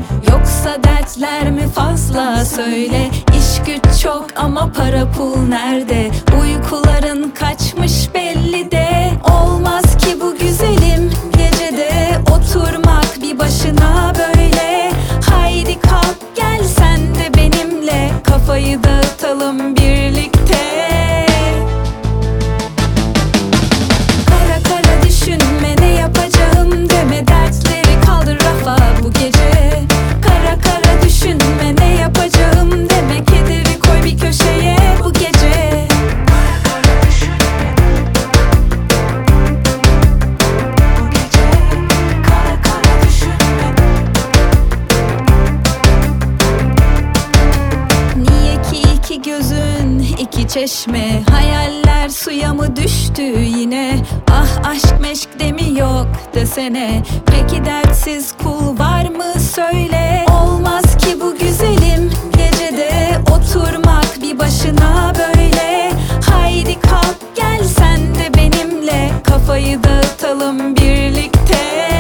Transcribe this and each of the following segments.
Yoksa dertler mi fazla söyle. İş güç çok ama para pul nerede? Uykuların kaçmış belli de. Olmaz ki bu güzelim gecede oturmak bir başına böyle. Haydi kalk gel sen de benimle, kafayı dağıtalım birlikte. Kara kara düşünme, ne yapacağım deme, dertleri kaldır rafa bu gece. Kara kara düşünme, ne yapacağım deme, kederi koy bir köşeye bu gece. Kara kara düşünme. Niye ki iki gözün iki çeşme, hayaller suya mı düştü yine? Ah aşk meşk de mi yok desene. Peki dertsiz kul var mı söyle. Olmaz ki bu güzelim gecede oturmak bir başına böyle. Haydi kalk gel sen de benimle, kafayı dağıtalım birlikte.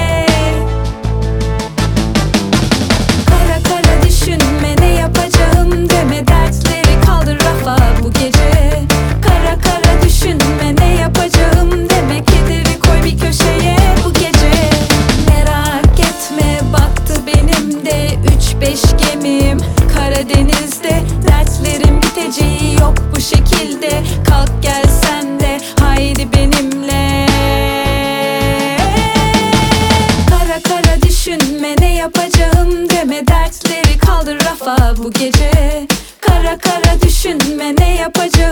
Kara kara düşünme, ne yapacağım deme, dertleri kaldır rafa bu gece. Kara kara düşünme, ne yapacağım deme, kederi koy bir köşeye bu gece. Merak etme, baktı benim de 3-5 gemim Karadeniz'de. Dertlerin biteceği yok bu şekilde. Kalk gel sen de haydi benimle. Kara kara düşünme, ne yapacağım deme, dertleri kaldır rafa bu gece. Kara kara düşünme, ne yapacağım